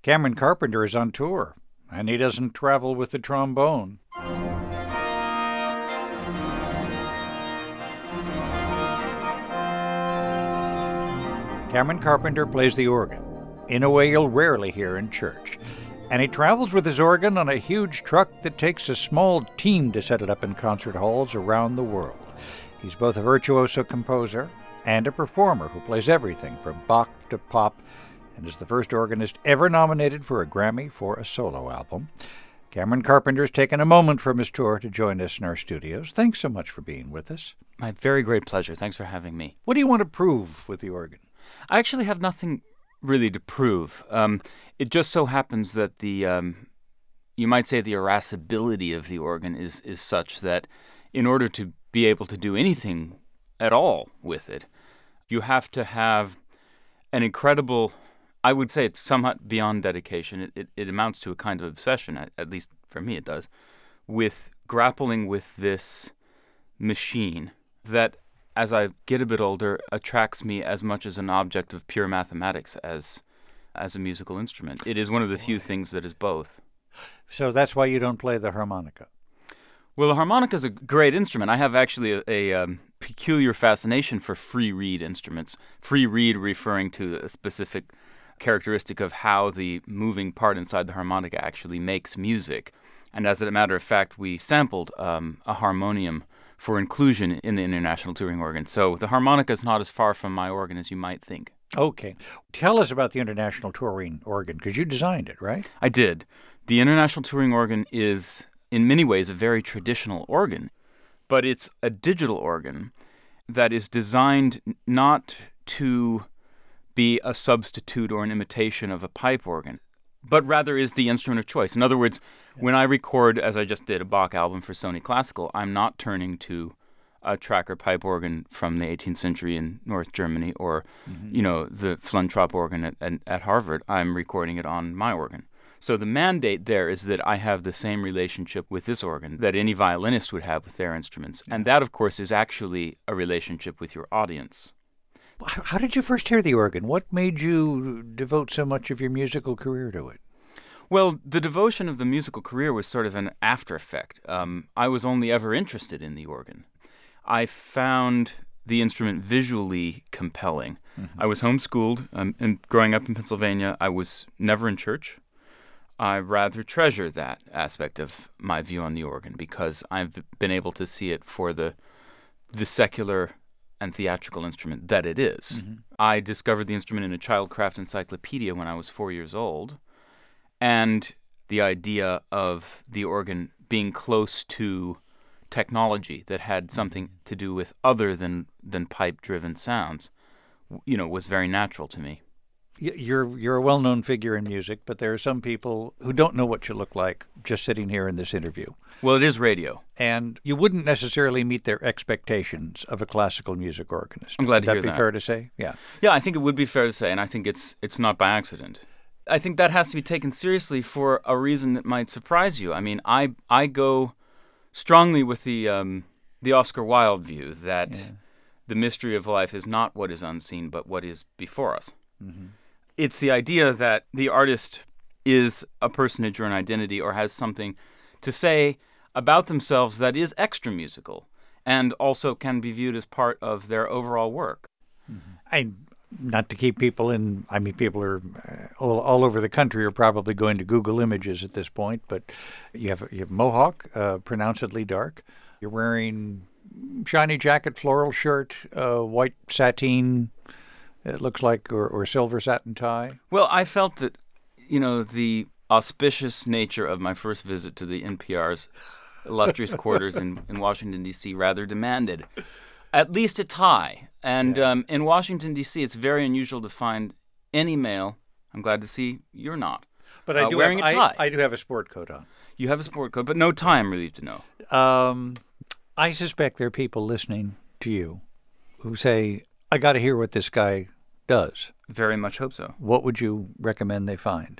Cameron Carpenter is on tour, and he doesn't travel with the trombone. Cameron Carpenter plays the organ, in a way you'll rarely hear in church. And he travels with his organ on a huge truck that takes a small team to set it up in concert halls around the world. He's both a virtuoso composer and a performer who plays everything from Bach to pop, and is the first organist ever nominated for a Grammy for a solo album. Cameron Carpenter's taken a moment from his tour to join us in our studios. Thanks so much for being with us. My very great pleasure. Thanks for having me. What do you want to prove with the organ? I actually have nothing really to prove. It just so happens that you might say the irascibility of the organ is such that in order to be able to do anything at all with it, you have to have an incredible, I would say it's somewhat beyond dedication. It amounts to a kind of obsession, at least for me it does, with grappling with this machine that, as I get a bit older, attracts me as much as an object of pure mathematics as a musical instrument. It is one of the few things that is both. So that's why you don't play the harmonica? Well, the harmonica is a great instrument. I have actually a peculiar fascination for free reed instruments. Free reed referring to a specific characteristic of how the moving part inside the harmonica actually makes music. And as a matter of fact, we sampled a harmonium for inclusion in the International Touring Organ. So the harmonica is not as far from my organ as you might think. Okay. Tell us about the International Touring Organ, because you designed it, right? I did. The International Touring Organ is, in many ways, a very traditional organ, but it's a digital organ that is designed not to be a substitute or an imitation of a pipe organ, but rather is the instrument of choice. In other words, when I record, as I just did, a Bach album for Sony Classical, I'm not turning to a Tracker pipe organ from the 18th century in North Germany or, the Flentrop organ at Harvard. I'm recording it on my organ. So the mandate there is that I have the same relationship with this organ that any violinist would have with their instruments. And that, of course, is actually a relationship with your audience. How did you first hear the organ? What made you devote so much of your musical career to it? Well, the devotion of the musical career was sort of an after effect. I was only ever interested in the organ. I found the instrument visually compelling. Mm-hmm. I was homeschooled, and growing up in Pennsylvania, I was never in church. I rather treasure that aspect of my view on the organ because I've been able to see it for the secular and theatrical instrument that it is. Mm-hmm. I discovered the instrument in a Childcraft encyclopedia when I was 4 years old, and the idea of the organ being close to technology that had something to do with other than pipe-driven sounds, was very natural to me. You're a well-known figure in music, but there are some people who don't know what you look like just sitting here in this interview. Well, it is radio. And you wouldn't necessarily meet their expectations of a classical music organist. I'm glad to hear that. Would that be fair to say? Yeah. Yeah, I think it would be fair to say, and I think it's not by accident. I think that has to be taken seriously for a reason that might surprise you. I mean, I go strongly with the Oscar Wilde view that the mystery of life is not what is unseen, but what is before us. Mm-hmm. It's the idea that the artist is a personage or an identity or has something to say about themselves that is extra musical and also can be viewed as part of their overall work. Mm-hmm. Not to keep people in, people are all over the country are probably going to Google Images at this point, but you have mohawk, pronouncedly dark. You're wearing shiny jacket, floral shirt, white sateen, it looks like, or silver satin tie. Well, I felt that, the auspicious nature of my first visit to the NPR's illustrious quarters in Washington, D.C. rather demanded at least a tie. And in Washington, D.C., it's very unusual to find any male, I'm glad to see you're not, but I do wearing a tie. I do have a sport coat on. You have a sport coat, but no tie, I'm relieved to know. I suspect there are people listening to you who say, I got to hear what this guy does. Very much hope so. What would you recommend they find?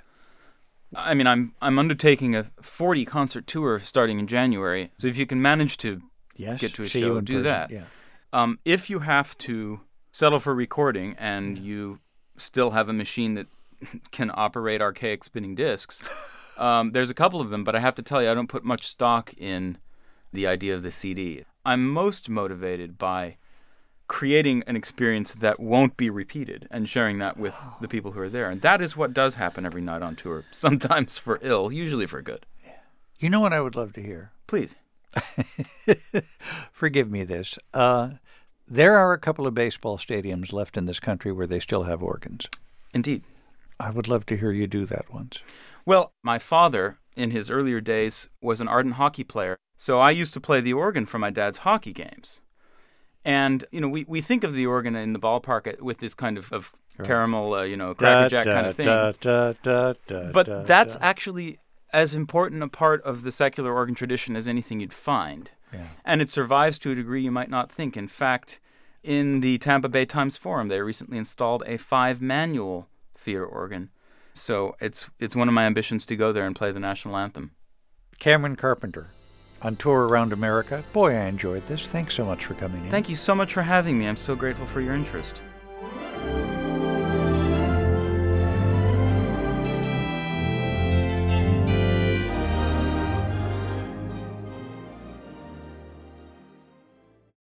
I mean, I'm undertaking a 40 concert tour starting in January, so if you can manage to get to a show, do that. Yeah. If you have to settle for recording and you still have a machine that can operate archaic spinning discs. There's a couple of them, but I have to tell you, I don't put much stock in the idea of the CD. I'm most motivated by creating an experience that won't be repeated and sharing that with the people who are there. And that is what does happen every night on tour, sometimes for ill, usually for good. You know what I would love to hear? Please. Forgive me this. There are a couple of baseball stadiums left in this country where they still have organs. Indeed. I would love to hear you do that once. Well, my father, in his earlier days, was an ardent hockey player. So I used to play the organ for my dad's hockey games. And, we think of the organ in the ballpark with this kind of caramel, Cracker Jack kind of thing. But that's actually as important a part of the secular organ tradition as anything you'd find. Yeah. And it survives to a degree you might not think. In fact, in the Tampa Bay Times-Forum, they recently installed a 5-manual theater organ. So it's one of my ambitions to go there and play the national anthem. Cameron Carpenter, on tour around America. Boy, I enjoyed this. Thanks so much for coming in. Thank you so much for having me. I'm so grateful for your interest.